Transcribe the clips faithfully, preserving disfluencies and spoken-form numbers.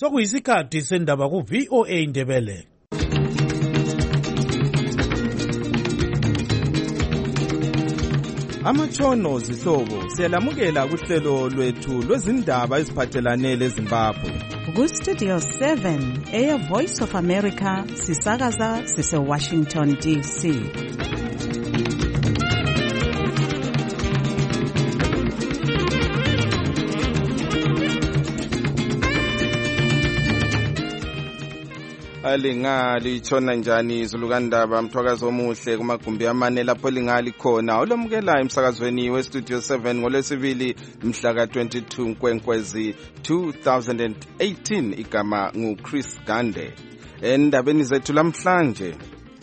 Sokuyisikhathi sendaba ku V O A Indebele. Amatshono zihlobo siyalamukela kuhlelo lwethu lwezindaba eziphathelane leZimbabwe. Ku Studio seven eya Voice of America sisakaza sise Washington D C. Alingali itshona njani izulukandaba mthwakazi omuhle kumagumbi amane lapho lingali khona olomukela emsakazweni we Studio seven ngolwesibili mhla ka twenty-two Nkwenkwezi two thousand eighteen. Igama ngu Chris Gande. Endabeni zethu lamhlanje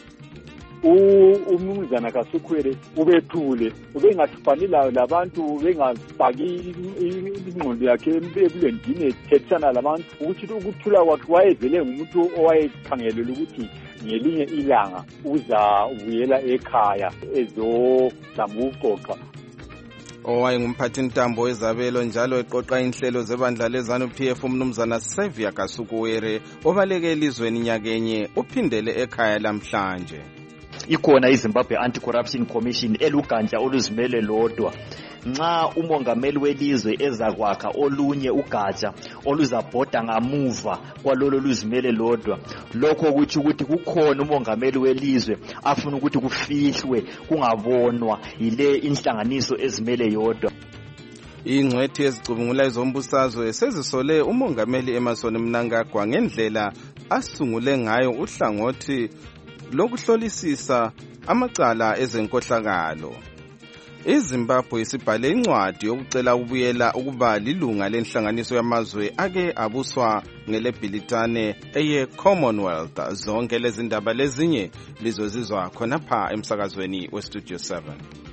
umnumzana kaSukhwele ubethule ubengathuphanila labantu bengafaki ingqondo yakhe ebulendini ethethana labantu ukuthi ukuthula kwakhe wayevele ngumuntu owayekhangelela ukuthi ngelinye ilanga uza ubuyela ekhaya ezozama ukuxoxa. Owayengumphathi ntambo wezabelo njalo eqoqa inhlelo zebandla lezanu P F umnumzana Xavier Kasukuwere obaleke elizweni nyakenye uphindele ekhaya lamhlanje. Ikhona iZimbabwe Anti-Corruption Commission elugandla oluzimele lodwa. Nxa umongameli welizwe ezakwakha olunye ugatsha oluzabhoda ngamuva kwalolo luzimele lodwa, lokho kuthi ukuthi kukhona umongameli welizwe afuna ukuthi kufihlwe kungabonwa yile inhlanganiso ezimele yodwa. Ingcwethi ezicubungula izombusazwe sezisole umongameli Emmerson Mnangagwa ngendlela asungule ngayo uhlangothi lokuhlolisisa amacala ezenkohlakalo. iZimbabwe isibhale incwadi yokucela ukubuyela ukuba lilunga lenhlanganiso yamazwe ake abuswa ngelebhilitane eye Commonwealth. Zonke lezi ndaba lezinye lizozizwa khonapha emsakazweni we Studio seven.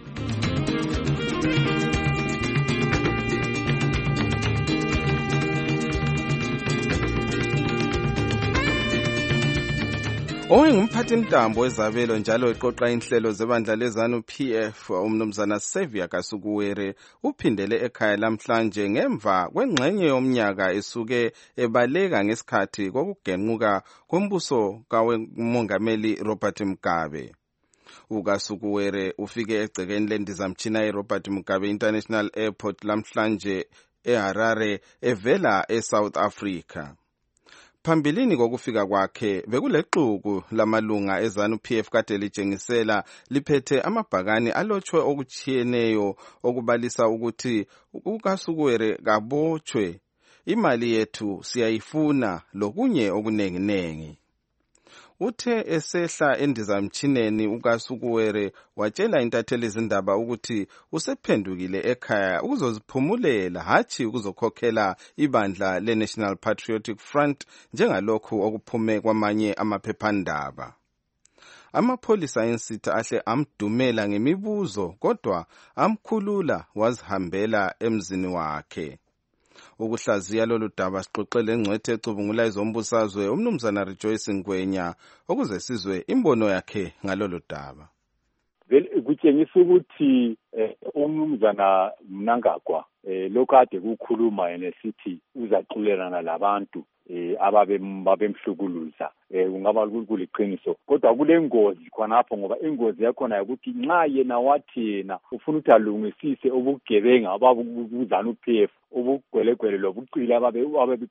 Owayengumphathi ntambo wezabelo njalo eqoqa inhlelo zebandla lezanu P F umnumzana Xavier Kasukuwere uphindele ekhaya lamhlanje ngemva kwengxenye yomnyaka esuke ebaleka ngesikhathi kokugenquka kombuso kamongameli Robert Mugabe. uKasukuwere ufike egcekeni lendizamtshina eRobert Mugabe International Airport lamhlanje eHarare evela eSouth Africa. Phambilini kokufika kwakhe bekulexuku lamalunga ezanu P F kade litshengisela liphethe amabhakani alotshwe okutshiyeneyo okubalisa ukuthi uKasukuwere kabotshwe, imali yethu siyayifuna lokunye okunenginengi. Uthe esehla endizamtshineni uKasukuwere watshela intatheli izindaba ukuthi usephendukile ekhaya ukuzoziphumulela hathi ukuzokhokhela ibandla leNational Patriotic Front njengalokhu okuphume kwamanye amaphephandaba. Amapholisa ensitha ahle amdumela ngemibuzo kodwa amkhulula wazihambela emzini wakhe. Ukuhlaziya lolu daba sixoxele engcwethi ecubungula izombusazwe umnumzana Rejoice Ngwenya ukuze sizwe imbono yakhe ngalolu daba. Kutshengisa ukuthi umnumzana Mnangagwa lokho ade kukhuluma yena sithi uzaxolelana labantu ababe babemhlukuluza kungaba kuliqiniso, kodwa kulengozi khonapho ngoba ingozi yakhona ukuthi nxa yena wathi yena ufuna ukuthi alungisise ubugebenga ababuzana uP F ubugwelegwele lobuqili ababe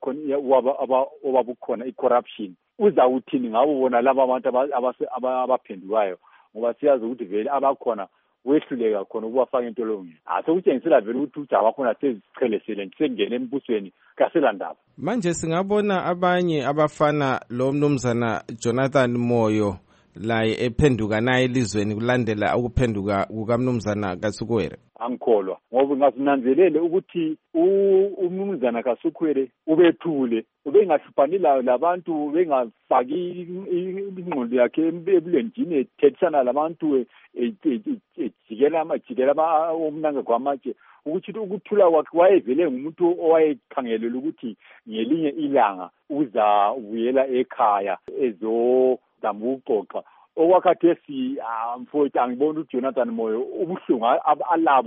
obabukhona i-corruption, uzawuthini ngabo bona laba abantu abaphendukayo ngoba siyazi ukuthi vele abakhona wehluleka khona ukubafaka intolongweni. Asekutshengisela vele ukuthi uJaba khona sezichelesele sengene embusweni kaselandaba. Manje singabona abanye abafana lo mnumzana Jonathan Moyo laye ephenduka naye elizweni kulandela ukuphenduka kukamnumzana Kasukuwere. Angikholwa ngoba ngasinanzelele ukuthi umnumzana Kasukuwere ubethule ubengahluphanila labantu bengafaki ingqondo yakhe ebulendini ethethana labantu ejikela amajikela omnangagwa amatshe ukuthi ukuthula kwakhe wayevele ngumuntu owayekhangelela ukuthi ngelinye ilanga uza ubuyela ekhaya ezozama ukuxoxa. Okwakhathesi mfowethu angibona uJonathan Moyo ubuhlungu alabo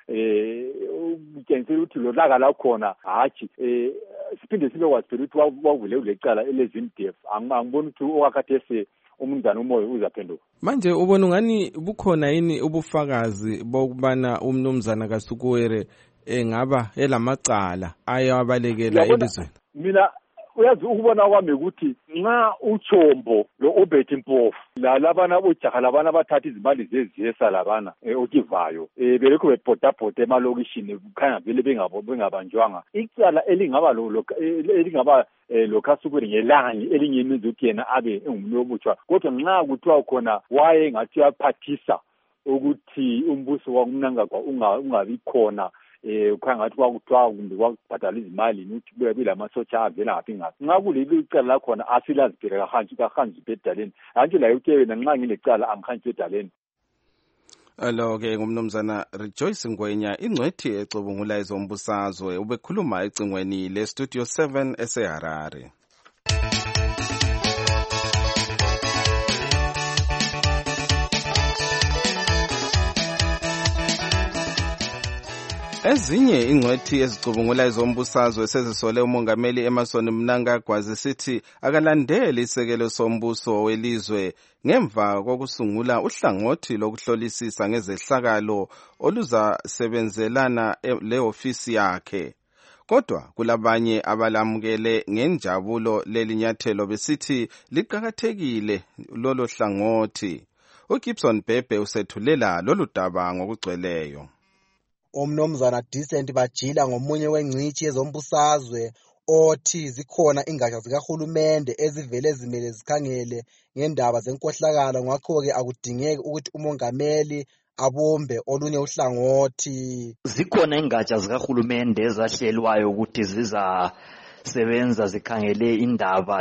eh ukutshengisa ukuthi lo laka la khona hatshi eh siphinde sibe wazi ukuthi wavule ulecala elezindef angiboni ukuthi owakhathese umndana umoya uzaphenduka. Manje ubona ngani bukhona yini ubufakazi bokubana umnumzana kaSukuwere engaba elamacala ayabalekela elizweni? Mina uyazi ukubona kwami ukuthi nxa uChombo lo Obert Mpofu la labana bojaha labana bathatha izimali zeziyesa labana okivayo eh belekho bebhodabhoda emalokishini kukhanya vele bengabo bengabanjwanga icala elingaba lo elingaba lo kaSukuwere ngelanga elingemenza ukuthi yena abe engumlo obutshwa kodwa nxa kuthiwa khona waye ngathi yaphathisa ukuthi umbuso wakumnangagwa ungabi khona eh ukhanga ngathi kwakuthiwa kumbe kwakubhadala izimali ukuthi kube bilamasotsha avela ngaphi ngaphi nxa kuleli icala lakhona asilazibheka kahanji kahanji bedaleni hanji la uke wena nxa ngilecala angihanji bedaleni. Alo ke ngumnumzana Rejoice Ngwenya ingcwethi ecubungula izombusazwe ubekhuluma ecingweni le Studio seven eseHarare. Ezinye ingcwethi ezicubungula izombusazwe sezisole umongameli Emmerson Mnangagwa zisithi akalandeli isekelo sombuso welizwe ngemva kokusungula uhlangothi lokuhlolisisa ngezehlakalo oluzasebenzelana le ofisi yakhe. Kodwa kulabanye abalamukele ngenjabulo lelinyathelo besithi liqhakathekile lolo hlangothi. uGibson Bhebhe usethulela lolu daba ngokugcweleyo. Umnumzana Decent Bajila ngomunye wengcithi yezombusazwe othi zikhona ingatsha zikahulumende ezivele zimele zikhangele ngendaba zenkohlakalo ngakho-ke akudingeki ukuthi umongameli abumbe olunye uhlangothi. Zikhona ingatsha zikahulumende ezahlelwayo ukuthi zizasebenza zikhangele indaba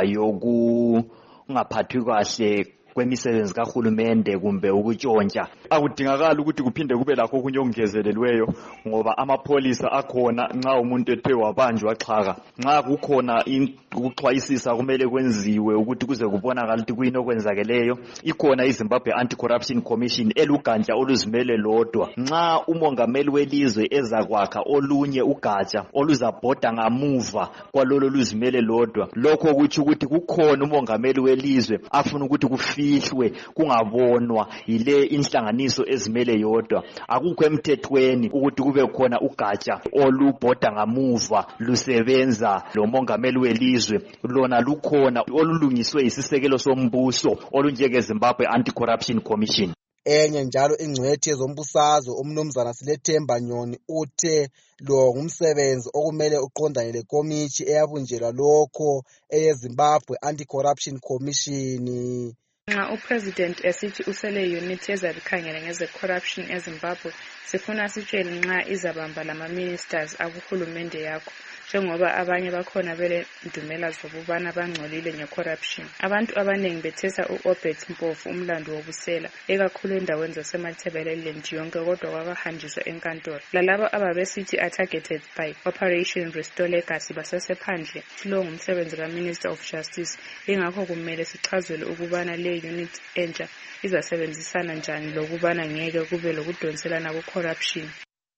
yokungaphathwi kahle kwemisebenzi kahulumende kumbe ukutshontsha. Akudingakala ukuthi kuphinde kube lakho okunye okungezelelweyo ngoba amapholisa akhona nxa umuntu ethe wabanjwa xhaka. Nxa kukhona ukuxwayisisa kumele kwenziwe ukuthi kuze kubonakala ukuthi kuyini okwenzakeleyo. Ikhona iZimbabwe Anti-Corruption Commission elugandla oluzimele lodwa. Nxa umongameli welizwe ezakwakha olunye ugatsha oluzabhoda ngamuva kwalolo luzimele lodwa, lokho kuthi ukuthi kukhona umongameli welizwe afuna ukuthi kufi ihlwe kungabonwa yile inhlanganiso ezimele yodwa. Akukho emthethweni ukuthi kube khona ugatsha olubhoda ngamuva lusebenza lo mongameli welizwe. Lona lukhona olulungiswe isisekelo sombuso olunjenge Zimbabwe Anti-Corruption Commission. Enye njalo ingcwethi yezombusazwe umnumzana Silethemba Nyoni uthe lo ngumsebenzi okumele uqondane lekomithi eyabunjelwa lokho eyeZimbabwe Anti-Corruption Commission. Nxa upresident esithi usele unit ezabikhangela ngeze corruption eZimbabwe sifuna sitshele nxa izabamba lama ministers akuhulumende yakho njengoba abanye bakhona bele ndumela zokubana bangcolile ngecorruption. Abantu abanengi bethesa uObert Mpofu umlando wobusela ekakhulu endaweni zaseMathebeleland yonke kodwa kwakahanjiswa enkantolo. Lalabo ababesithi are targeted by Operation Restore Legacy basesephandle. Lo ngumsebenzi kaMinister of Justice ingakho kumele sichazele ukubana le unit entsha izasebenzisana njani lokubana ngeke kube lokudonselana ku-corruption.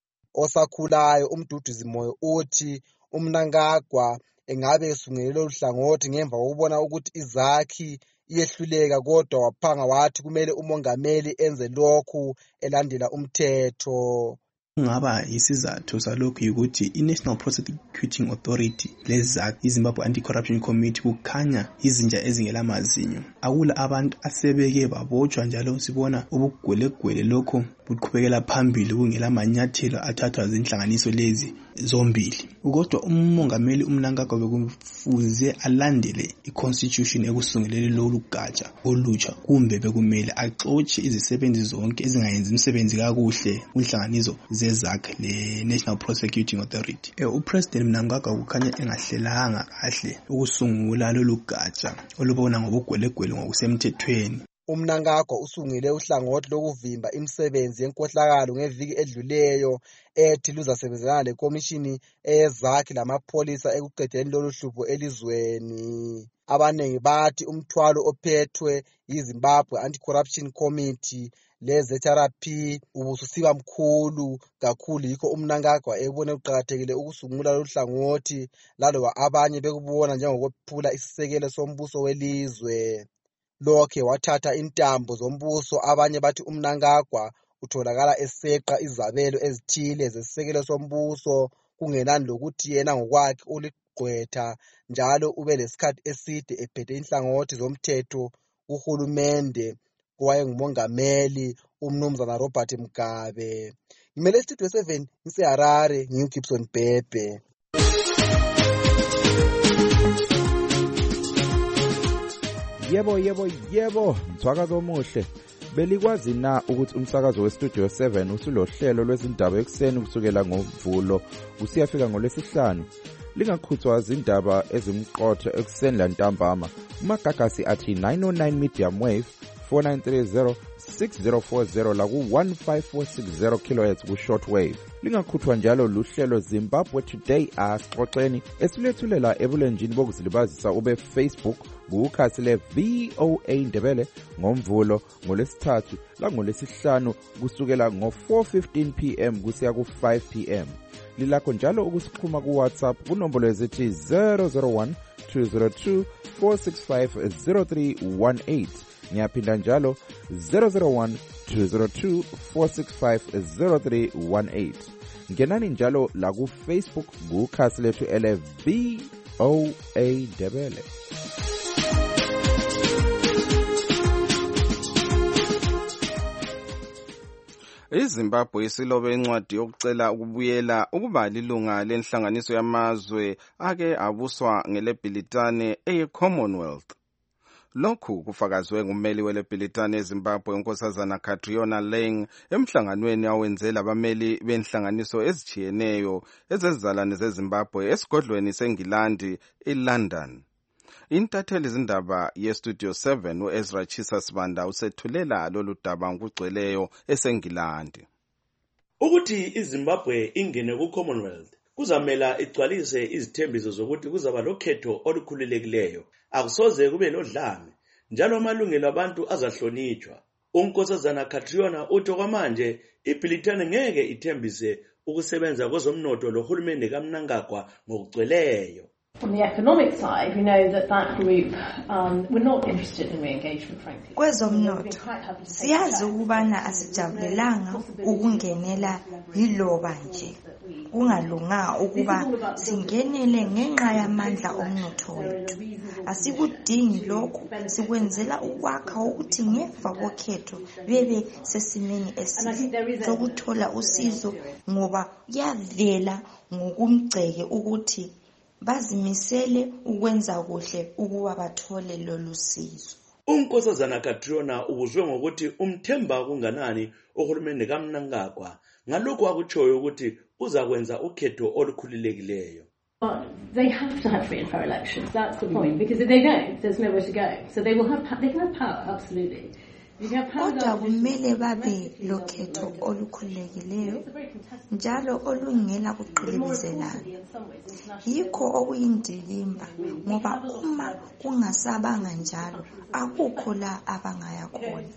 Osakhulayo umduduzi moyo uthi uMnangagwa engabe esungulele uhlangothi ngemva kokubona ukuthi izakhi iyehluleka kodwa waphanga wathi kumele umongameli enze lokhu elandela umthetho. Ngaba isizathu salokhu ukuthi iNational Prosecuting Authority lezakhi iZimbabwe Anti-Corruption Committee kukhanya izinja ezingela mazinyo. Akula abantu asebeke babotshwa njalo sibona ubugwelegwele lokho buqhubekela phambili kungela manyathelo athathwa zinhlanganiso lezi zombili. Kodwa umongameli uMnangagwa bekufuze alandele iConstitution ekusungulele lolu gatsha olutsha kumbe bekumele axotshe izisebenzi zonke ezingayenzi imisebenzi kakuhle kunhlanganiso zezakhe le National Prosecuting Authority. Eh uPresident Mnangagwa kukhanya engahlelanga kahle ukusungula lolu gatsha olubona ngobugwelegwele ngokusemthethweni. UMnangagwa usungile uhlangothi lokuvimba imisebenzi yenkohlakalo ngeviki edluleyo ethi luzasebenzelana lekomishini eyezakhi lamapholisa ekuqedeni lolu hlupho elizweni. Abanengi bathi umthwalo ophethwe yiZimbabwe Anti-Corruption Committee le-Z R P ubususiba mkhulu kakhulu, yikho uMnangagwa ebone kuqakathekile ukusungula lolu hlangothi laloba abanye bekubona njengokuphula isisekelo sombuso welizwe. Lokhe wathatha intambo zombuso, abanye bathi uMnangagwa utholakala eseqa izabelo ezithile zesisekelo sombuso kungenani lokuthi yena ngokwakhe uligqwetha njalo ube lesikhathi eside ephethe inhlangothi zomthetho kuhulumende kowayengumongameli uMnumzana Robert Mugabe. Ngimele Studio seven ngiseHarare, nginguGibson Bhebhe. Yebo yebo yebo, mthwakazo omuhle. Belikwazi na ukuthi umsakazo weStudio seven usulohlelo lwezindaba ekseni kusukela ngoMvulo usiyafika ngolwesihlanu? Lingakhuthwa izindaba ezimqotho ekseni lantambama. Umagagasi athi nine oh nine medium wave four nine three zero six zero four zero la ku one five four six zero kilohertz ku shortwave. Lingakhuthwa njalo luhlelo Zimbabwe Today asixoxeni esilethulela ebulenjini bokuzilibazisa ube Facebook kukhasi le V O A Ndebele ngoMvulo ngolesithathu la ngolesihlanu kusukela ngo four fifteen p m kusiya ku five p m. Lilakho njalo ukusixhuma ku WhatsApp kunombolo ezithi zero zero one two zero two four six five zero three one eight. Ngiyaphinda njalo zero zero one two zero two four six five zero three one eight. Ngenani njalo la ku Facebook kukhasi lethu ele V O A Ndebele. iZimbabwe isilobe incwadi yokucela ukubuyela ukuba lilunga lenhlanganiso yamazwe ake abuswa ngelebhilitane eye-Commonwealth. Lokhu kufakazwe ngummeli welebhilitane eZimbabwe uNkosazana Catriona Laing emhlanganweni awenzela abameli benhlanganiso ezitshiyeneyo ezezizalwane zeZimbabwe esigodlweni seNgilandi eLondon. Intatheli zindaba yeStudio seven uEzra Chisa Sibanda usethulela lolu daba ngokugcweleyo eseNgilandi. Ukuthi iZimbabwe ingene ku-Commonwealth kuzamela igcwalise izithembiso zokuthi kuzaba lokhetho olukhululekileyo, akusoze kube lodlame, njalo amalungelo abantu azahlonitshwa. uNkosazana Catriona uthi kwamanje ibhilitane ngeke ithembise ukusebenza kwezomnotho lohulumende kaMnangagwa ngokugcweleyo. On the economic side, we know that that group um, were not interested in re-engagement, frankly. Kwezomnotho siyazi ukubana asijabulelanga ukungenela yiloba nje. Kungalunga ukuba singenele ngenxa yamandla omnotho wethu. Asikudingi lokhu, sikwenzela ukwakha ukuthi ngefa kokhetho bebe sesimeni esihle sokuthola usizo, ngoba yavela ngokumgceke ukuthi bazimisele ukwenza kuhle ukuba bathole lolu sizo. uNkosazana Catriona ubuzwe ngokuthi umthemba kunganani uhulumende kaMnangagwa, ngalokho akutshoyo ukuthi uzakwenza ukhetho olukhululekileyo. They have to have free and fair elections. That's the point, because if they don't, there's nowhere to go. So they will have they can have power, absolutely. Kodwa kumele babe lokhetho olukhululekileyo njalo olungela kuqilibizelana. Yikho okuyindilimba, ngoba uma kungasabanga njalo akukho la abangaya khona.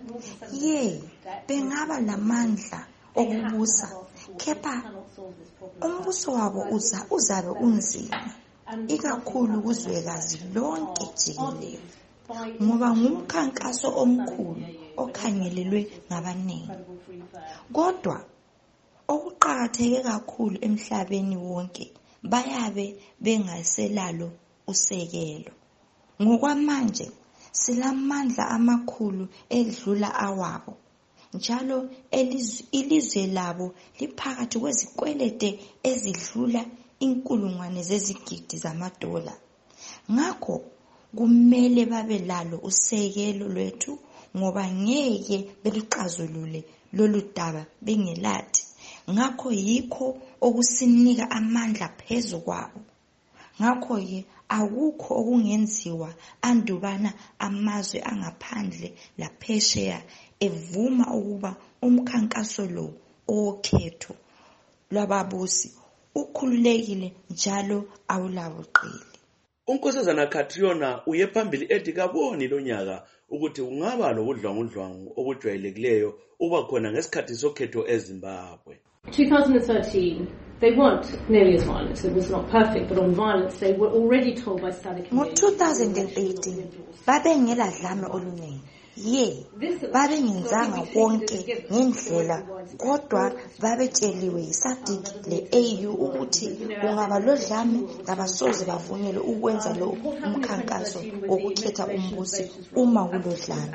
Ye bengaba lamandla okubusa, kepha umbuso wabo uza uzabe unzima, ikakhulu kuzwekazi lonke jikelele, ngoba ngumkhankaso omkhulu okhangelelwe ngabaningi. Kodwa okuqakatheke kakhulu emhlabeni wonke bayabe bengaselalo usekelo. Ngokwamanje silamandla amakhulu edlula awabo, njalo ilizwe labo liphakathi kwezikwelete ezidlula inkulungwane zezigidi zamadola. Ngakho kumele babe lalo usekelo lwethu, ngoba ngeke beluxazulule lolu daba bengelathi. Ngakho yikho okusinika amandla phezu kwabo. Ngakho ke akukho okungenziwa andubana amazwe angaphandle laphesheya evuma ukuba umkhankaso lo okhetho lwababusi ukhululekile njalo awulabuqili. Unkosazana Catriona uye phambili ethi kaboni lo nyaka ukuthi ungaba lokudlwangudlwangu okujwayelekileyo uba khona ngesikhathi sokhetho eZimbabwe. twenty thirteen, they weren't nearly as violent. It was not perfect, but on violence they were already told by study committees. ngo-twenty eighteen babengela dlame oluningi. Ye, babengenzanga konke ngendlela kodwa babetsheliwe yisadiki le-A U ukuthi kungaba lo dlame ngabasoze bavunyelwe ukwenza lo umkhankaso wokukhetha umbusi uma kulo dlame.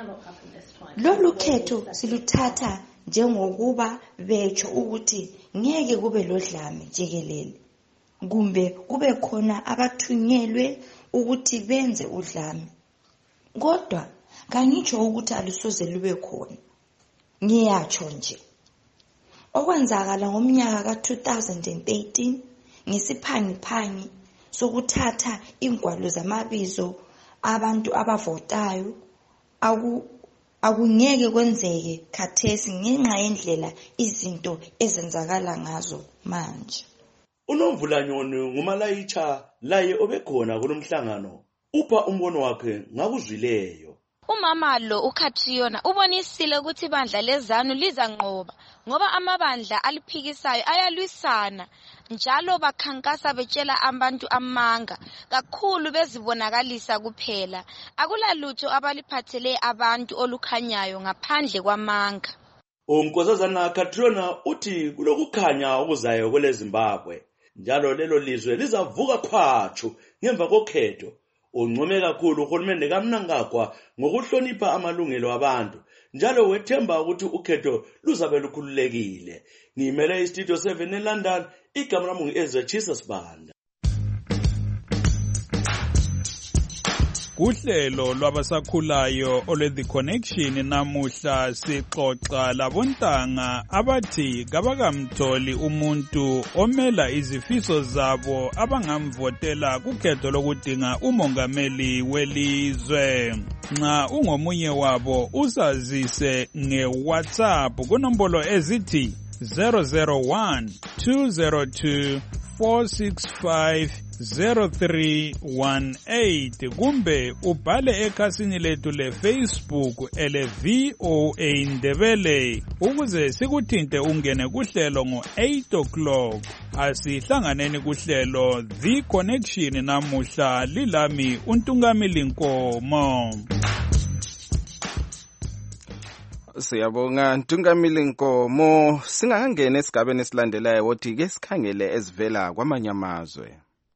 Lolu khetho siluthatha njengokuba betsho ukuthi ngeke kube lo dlame jikelele kumbe kube khona abathunyelwe ukuthi benze udlame. Kodwa kangitsho ukuthi alusoze lube khona. Ngiyatsho nje okwenzakala ngomnyaka ka-twenty eighteen ngesiphangiphangi sokuthatha ingwalo zamabizo abantu abavotayo aku akungeke kwenzeke khathesi ngenxa yendlela izinto ezenzakala ngazo manje. UNomvulanyoni ngumalayitsha laye obekhona kulomhlangano upha umbono wakhe ngakuzwileyo. Umama lo uCatriona ubonisile ukuthi ibandla lezanu lizanqoba ngoba amabandla aliphikisayo ayalwisana njalo bakhankasa betshela abantu amanga kakhulu bezibonakalisa kuphela akulalutho abaliphathele abantu olukhanyayo ngaphandle kwamanga. Unkosazana Catriona uthi kulokukhanya okuzayo kwele Zimbabwe njalo lelo lizwe lizavuka khwatshu ngemva kokhetho. Uncome kakhulu uhulumende kaMnangagwa ngokuhlonipha amalungelo abantu njalo wethemba ukuthi ukhetho luzabe lukhululekile. Ngimele iStudio seven eLondon, igama lami ngu-Ezra Jesus Banda. Kuhlelo lwabasakhulayo olwe-The Connection namuhla sixoxa labontanga abathi kabakamtholi umuntu omela izifiso zabo abangamvotela kukhetho lokudinga umongameli welizwe. Nxa ungomunye wabo usazise nge-WhatsApp kunombolo ezithi zero zero one two zero two four six five zero three one eight kumbe ubhale ekhasini lethu le-Facebook ele V O A Ndebele ukuze sikuthinte ungene kuhlelo ngo-eight o'clock. Asihlanganeni kuhlelo The Connection namuhla lilami uNtungamili Nkomo. Siyabonga Ntungamili Nkomo. Singangena esigabeni esilandelayo wothi ke sikhangele ezivela kwamanye amazwe.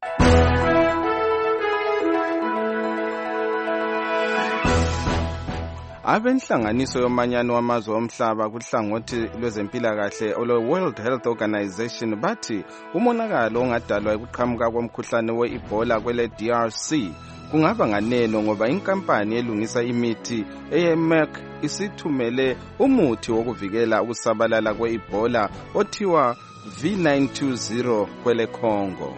Abenhlanganiso yomanyano wamazwe omhlaba kuhlangothi lwezempilakahle olwe-World Health Organization bathi umonakalo ongadalwa ekuqhamuka komkhuhlane we-Ebola kwele D R C kungaba nganeno ngoba inkampani elungisa imithi eye-Merck isithumele umuthi wokuvikela ukusabalala kwe-Ebola othiwa V nine two zero kwele Congo.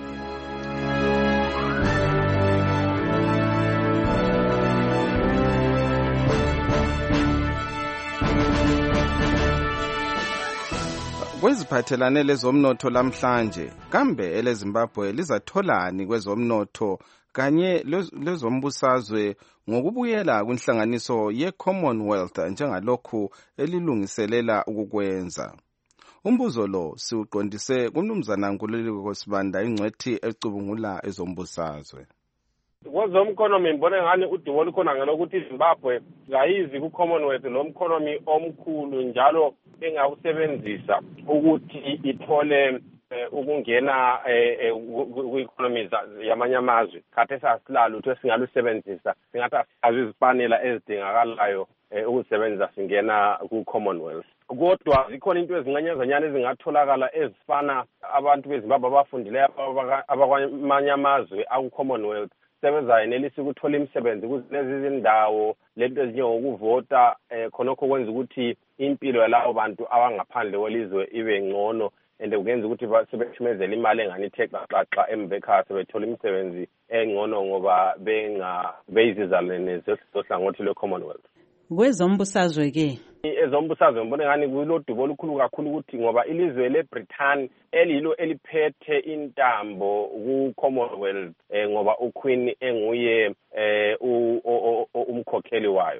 Kweziphathelane lezomnotho lamhlanje kambe ele Zimbabwe lizatholani kwezomnotho kanye lezombusazwe ngokubuyela kwinhlanganiso ye-Commonwealth njengalokhu elilungiselela ukukwenza. Umbuzo lo siuqondise kumnumzana Nkululeko Sibanda ingcwethi ecubungula ezombusazwe. Kwezomkhonomi mbone ngani uDuwoli khona ngalokuthi iZimbabwe ngayizi ku-Commonwealth nomkhonomi omkhulu njalo engawusebenzisa ukuthi ithole ukungena ku-economy yamanye amazwe. Khathesi sasilalo ukuthi singalusebenzisa singathi asazi izipanela ezidingakalayo ukusebenzisa singena ku-Commonwealth. Kodwa zikhona into ezincanyazanyana ezingatholakala ezifana abantu beZimbabwe abafundileyo abakwamanye amazwe aku-Commonwealth sebezayenelisa ukuthola imisebenzi kulezi zindawo lento ezinjengokuvota khonokho kwenza ukuthi impilo yalabo bantu abangaphandle kwelizwe ibe ngcono and kungenza ukuthi sebethumezele imali engani ithe xaxa emva ekhaya sebethola imisebenzi engcono ngoba benga beyizizalwane zohlangothi lwe-Commonwealth. Kwezombusazwe ke ezombusazwe ngibona ngani kulodubo olukhulu kakhulu ukuthi ngoba ilizwe leBritain elilo eliphethe intambo ku-Commonwealth eh, ngoba uQueen enguye eh, umkhokheli wayo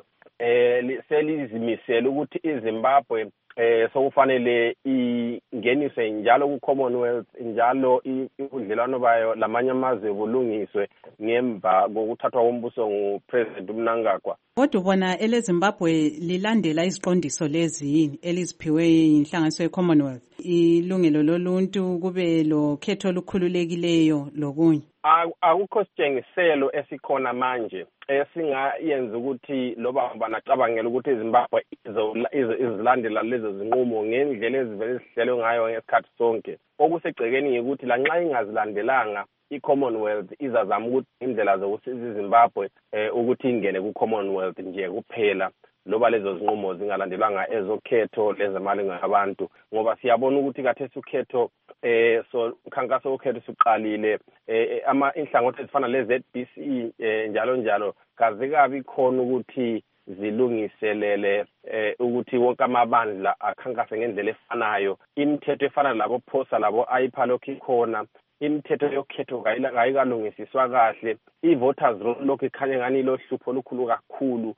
eh selizimisela ukuthi iZimbabwe eh sokufanele ingeniswe njalo ku-Commonwealth njalo ubudlelwano bayo lamanye amazwe bulungiswe ngemva kokuthathwa kombuso nguPresident uMnangagwa. Kodwa ubona eleZimbabwe lilandela iziqondiso lezi yini eliziphiwe inhlanganiso ye-Commonwealth, ilungelo loluntu kube lo khetho olukhululekileyo lokunye? Akukho sitshengiselo esikhona manje esingayenza ukuthi loba banacabangela ukuthi iZimbabwe izilandela lezo zinqumo ngendlela ezivele sihlelwe ngayo ngesikhathi sonke. Okusegcekeni ukuthi lanxa ingazilandelanga i-Commonwealth izazama ukuthi indlela zokusiza iZimbabwe ukuthi ingene ku-Commonwealth nje kuphela loba lezo zinqumo zingalandelwanga ezokhetho lezemali ngabantu, ngoba siyabona ukuthi kathesi ukhetho eh so ukhankaso wokhetho suqalile eh ama inhlangothi ezifana le-Z B C eh njalo njalo kazikabi khona ukuthi zilungiselele eh ukuthi wonke amabandla akhankase ngendlela efanayo. Imithetho efana labo phosa labo ayipa lokho ikhona, imithetho yokhetho kayikalungisiswa kahle, i-voters roll lokho ikhanya ngani lo hlupho olukhulu kakhulu.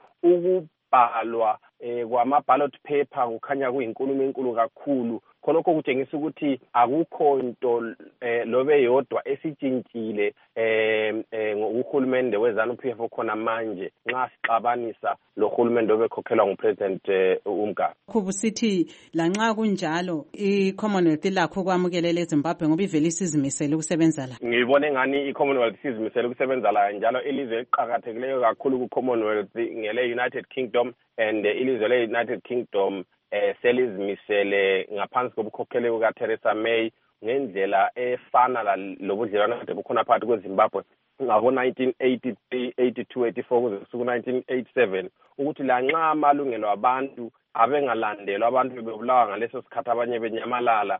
Ukubhalwa eh kwama-ballot paper kukhanya kuyinkulumo enkulu kakhulu, khonokho kutshengisa ukuthi akukho into eh lobe yodwa esitshintshile eh ngokuhulumende wezanu P F okhona manje nxa sixabanisa lo hulumende obekhokhelwa nguPresident uMgabe. Kubusithi lanxa kunjalo i-Commonwealth lakho kwamukelela eZimbabwe ngoba ivele isizimisele ukusebenza la. Ngibone ngani i-Commonwealth isizimisele ukusebenza la njalo ilizwe eliqhakathekileyo kakhulu ku-Commonwealth ngele United Kingdom, and ilizwe le-United Kingdom eh selizimisele ngaphansi kobukhokheli buka Theresa May ngendlela efana lobudlelwano kade bukhona phakathi kweZimbabwe ngabo nineteen eighty-three, eighty-two, eighty-four kuze kusuku nineteen eighty-seven ukuthi lanxa amalungelo abantu abengalandelwa abantu bebulawa ngaleso sikhathi abanye benyamalala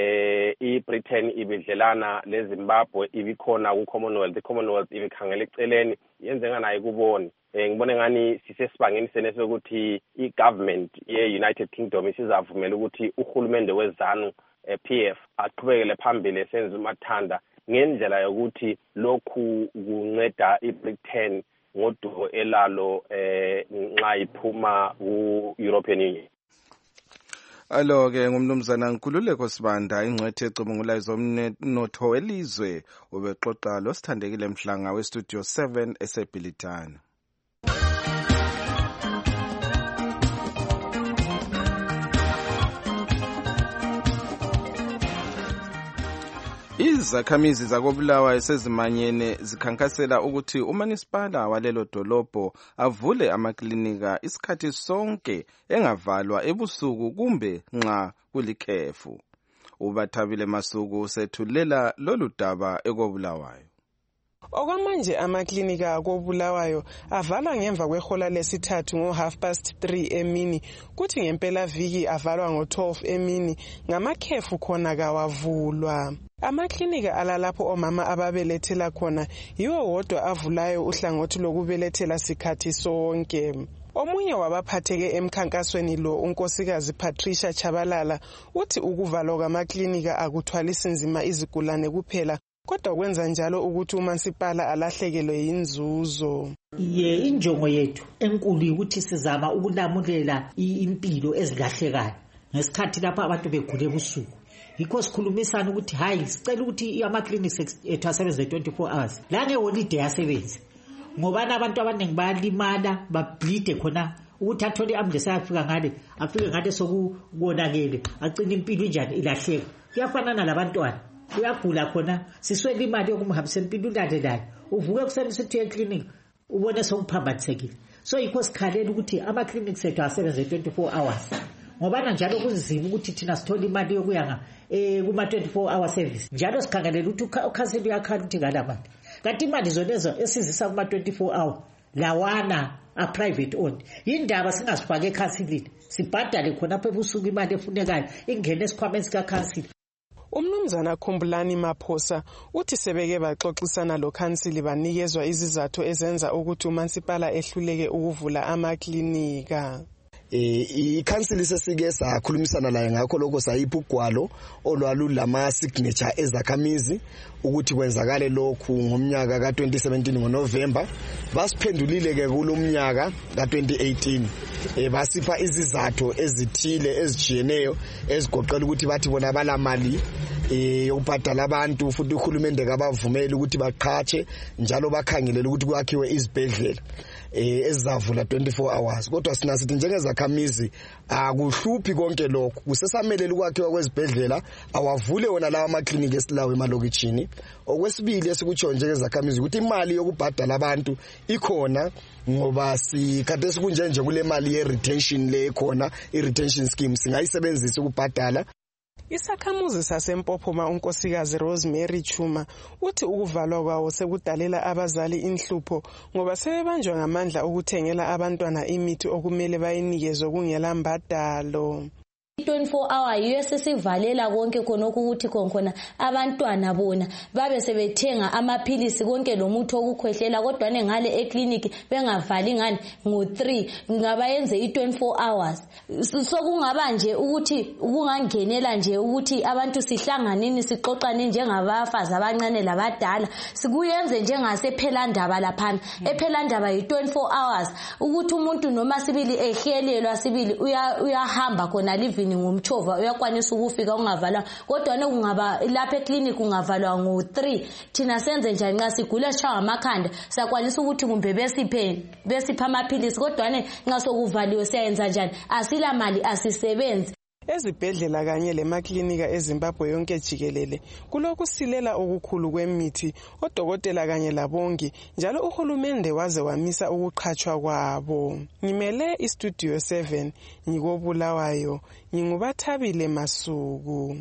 eh iBritain ibidlelana leZimbabwe ibikhona ku-Commonwealth, i-Commonwealth ibikhangela eceleni yenze nganayi kuboni. Eh ngibone ngani sisesibangeni seneso ukuthi i-government ye-United Kingdom isizavumela ukuthi uhulumende wezanu eh, P F aqhubekele phambili senze umathanda ngendlela yokuthi lokhu kunceda iBritain ngodubo elalo eh nxa iphuma ku-European Union. Alo ke ngumnumzana Nkululeko Sibanda ingcwethe ecubungula izomnotho welizwe ubexoxa lo sithandekile Mhlanga we-Studio seven eseBhilitane. Izakhamizi zakobulawayo esezimanyene zikhankasela ukuthi uManisipala walelo dolobho avule amaklinika isikhathi sonke engavalwa ebusuku kumbe nxa kulikhefu. uBathabile Masuku sethulela lolu daba ekobulawayo. Okwamanje amaklinika akobulawayo avalwa ngemva kwehola lesithathu ngo half past three emini, kuthi ngempela viki avalwa ngo twelve emini, ngamakhefu khona kawavulwa. Amaklinika alalapho omama ababelethela khona yiwo wodwa avulayo uhlangothi lokubelethela sikhathi sonke. Omunye wabaphatheke emkhankasweni lo unkosikazi Patricia Chabalala uthi ukuvalwa kwamaklinika akuthwalisi nzima izigulane kuphela, kodwa kwenza njalo ukuthi uMansipala alahlekelwe yinzuzo. Ye injongo yethu enkulu ukuthi sizama ukulamulela impilo ezilahlekayo ngesikhathi lapha abantu begule ebusuku. Yikho sikhulumisana ukuthi hayi sicela ukuthi ama-clinics ethu asebenze twenty-four hours la ngeholiday asebenze, ngoba abantu abaningi bayalimala bableede khona ukuthi athole ambulance ayafika ngale afike ngale sokukonakele agcina impilo njani ilahleka. Kuyafanana labantwana uyagula khona siswele imali yokumhambisa empilo ulandelayo uvuke kuseni sithi eclinic ubone sokuphambathekile. So yikho sikhalela ukuthi ama-clinics ethu asebenze twenty-four hours, ngoba njalo kunzima ukuthi thina sithole imali yokuya eh kuma twenty-four hour service. Njalo sikhangelela ukuthi ukhanseli yakhala ukuthi ngalamali, kanti imali zolezo esizisa kuma twenty-four hour lawana a private owned. Yindaba singazifake ekhansilini sibhadale khona apha ebusuku imali efunekayo ingene esikhwameni sika council. Umnumzana Khumbulani Maphosa uthi sebeke baxoxisana lokhansili banikezwa izizathu ezenza ukuthi uMansipala ehluleke ukuvula amaklinika. Eh ikhansili sesike sakhulumisana laye ngakho lokho sayipha ugwalo olwalulama signature ezakhamizi ukuthi kwenzakale lokhu ngomnyaka ka twenty seventeen ngoNovember. Basiphendulile ke kulomnyaka ka twenty eighteen eh basipha izizathu ezithile ezijiyeneyo ezigoqela ukuthi bathi bona bala mali eh yokubhadala abantu futhi uhulumende kabavumeli ukuthi baqhatshe njalo bakhangelele ukuthi kwakhiwe izibhedlela eh ezavula twenty-four hours. Kodwa sina sithi njengezakhamizi akuhluphi konke lokho kusesamelele ukwakhiwa kwezibhedlela awavule wona lawa amaklinika esilawe emalokitshini. Okwesibili esikutsho njengezakhamizi ukuthi imali yokubhadala abantu ikhona ngoba sikade sikunje nje kule mali ye retention le khona i retention scheme singayisebenzisa ukubhadala. Isakhamuzi saseMpophoma unkosikazi Rosemary Chuma uthi ukuvalwa kwawo sekudalela abazali inhlupho ngoba sebebanjwa ngamandla ukuthengela abantwana imithi okumele bayinikezwe kungela mbadalo. twenty-four hour yiyo sesivalela konke khonokho ukuthi khona abantwana bona babe sebethenga amaphilisi konke lomuthi okukhwehlela kodwa ngale eclinic bengavali ngani ngo three ngabayenze i twenty-four hours. So kungaba nje ukuthi kungangenela nje ukuthi abantu sihlanganini sixoxane njengabafazi abancane labadala sikuyenze njengasephela ndaba lapha ephela ndaba yi twenty-four hours ukuthi umuntu noma sibili ehelelwa sibili uyahamba khona livini ngomchova uyakwanisa ukufika ungavalwa kodwa nekungaba lapha eclinic ungavalwa ngo three thina senze njani nxa sigula sishaya amakhanda sakwanisa ukuthi kumbe besiphe besipha amaphilisi kodwa ne nxa sokuvaliwe siyenza njani asila mali asisebenzi. Ezibhedlela kanye lemaklinika eZimbabwe yonke jikelele kulokusilela okukhulu kwemithi odokotela kanye labongi njalo uhulumende waze wamisa ukuqhatshwa kwabo. Ngimele istudio seven ngikobulawayo ngingubathabile Masuku.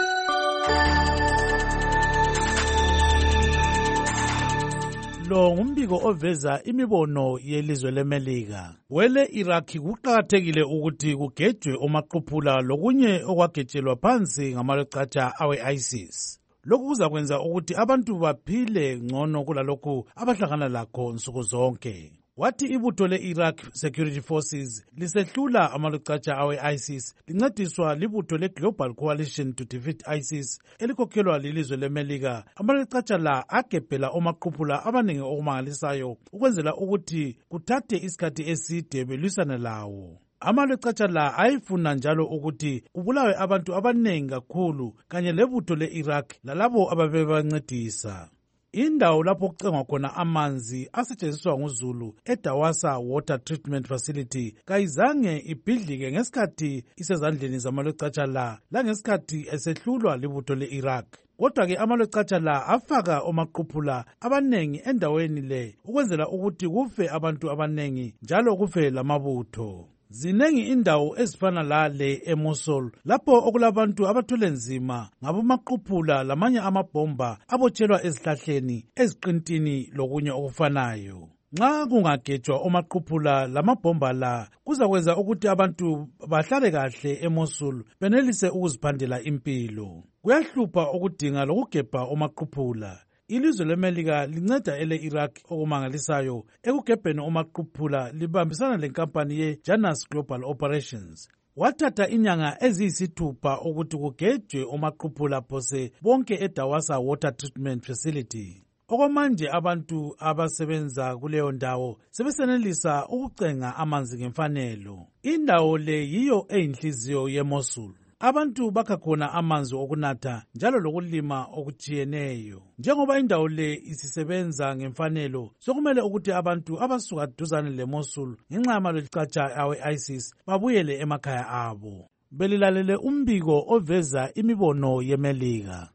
Lo ngumbiko oveza imibono yelizwe leMelika. Wele Iraq kuqakathekile ukuthi kugejwe omaqhuphula lokunye okwagetshelwa phansi ngamaleqatha awe ISIS. Lokhu kuzakwenza ukuthi abantu baphile ngcono kulalokhu abahlangana lakho nsuku zonke. Wathi ibutho le-Iraq Security Forces lisehlula amaleqatha awe ISIS lincediswa libutho le-Global Coalition to Defeat ISIS elikhokhelwa lilizwe leMelika. Amaleqatha la agebhela omaqhuphula abaningi okumangalisayo ukwenzela ukuthi kuthathe isikhathi eside belwisana lawo. Amaleqatha la ayifuna njalo ukuthi kubulawe abantu abaningi kakhulu kanye lebutho le-Iraq lalabo ababebancedisa. Indawo lapho kucengwa khona amanzi asetshenziswa nguZulu eDawasa Water Treatment Facility kayizange ibhidlike ngesikhathi isezandleni zamaleqatha la langesikhathi esehlulwa libutho le-Iraq. Kodwa ke amaleqatha la afaka omaqhuphula abanengi endaweni le ukwenzela ukuthi kufe abantu abanengi njalo kufe lamabutho. Zinengi indawo ezifana lale eMosul lapho okulabantu abathwele nzima ngabomaqhuphula lamanye amabhomba abotshelwa ezihlahleni eziqintini lokunye okufanayo. Nxa kungagejwa omaqhuphula lamabhomba la kuzakwenza ukuthi abantu bahlale kahle eMosul benelise ukuziphandela impilo. Kuyahlupha ukudinga lokugebha omaqhuphula. Ilizwe leMelika linceda ele-Iraq okumangalisayo ekugebheni omaqhuphula libambisana lenkampani ye-Janus Global Operations. Wathatha inyanga eziyisithupha ukuthi kugejwe omaqhuphula phose bonke eDawasa Water Treatment Facility. Okwamanje abantu abasebenza kuleyo ndawo sebesenelisa ukucenga amanzi ngemfanelo. Indawo le yiyo eyinhliziyo yeMosul. Abantu bakha khona amanzi okunatha njalo lokulima okujiyeneyo. Njengoba indawo le isisebenza ngemfanelo, sokumele ukuthi abantu abasuka duzane leMosul ngenxa yamaleqatha awe ISIS babuyele emakhaya abo. Belilalele umbiko oveza imibono yeMelika.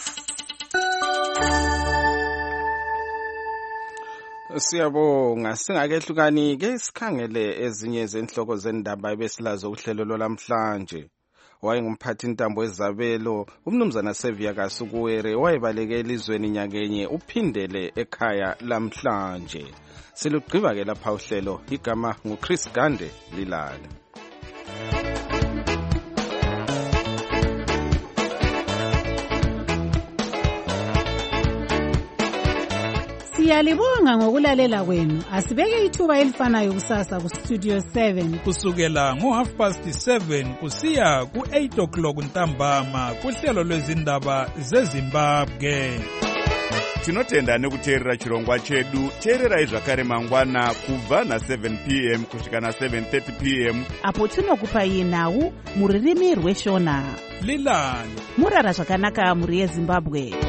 Siyabonga, singakehlukani ke sikhangele ezinye zenhloko zendaba ebesilazo uhlelo lwamhlanje. Wayengumphathi intambo ezabelo umnumzana Sevia Kasukuwere wayebaleke elizweni nyakenye uphindele ekhaya lamhlanje. Silugqiba ke lapha uhlelo, igama nguChris Gande Lilala. Siyalibonga ngokulalela kwenu. Asibeke ithuba elifanayo kusasa ku Studio seven kusukela ngo half past seven kusiya ku eight o'clock ntambama kuhlelo lwezindaba zeZimbabwe. Tinotenda nekuteerera chirongwa chedu. Teererai zvakare mangwana kubva na seven p m kusvika na seven thirty p m apo tinokupai nhau muririmi rweshona. Lilani murara zvakanaka muri yeZimbabwe.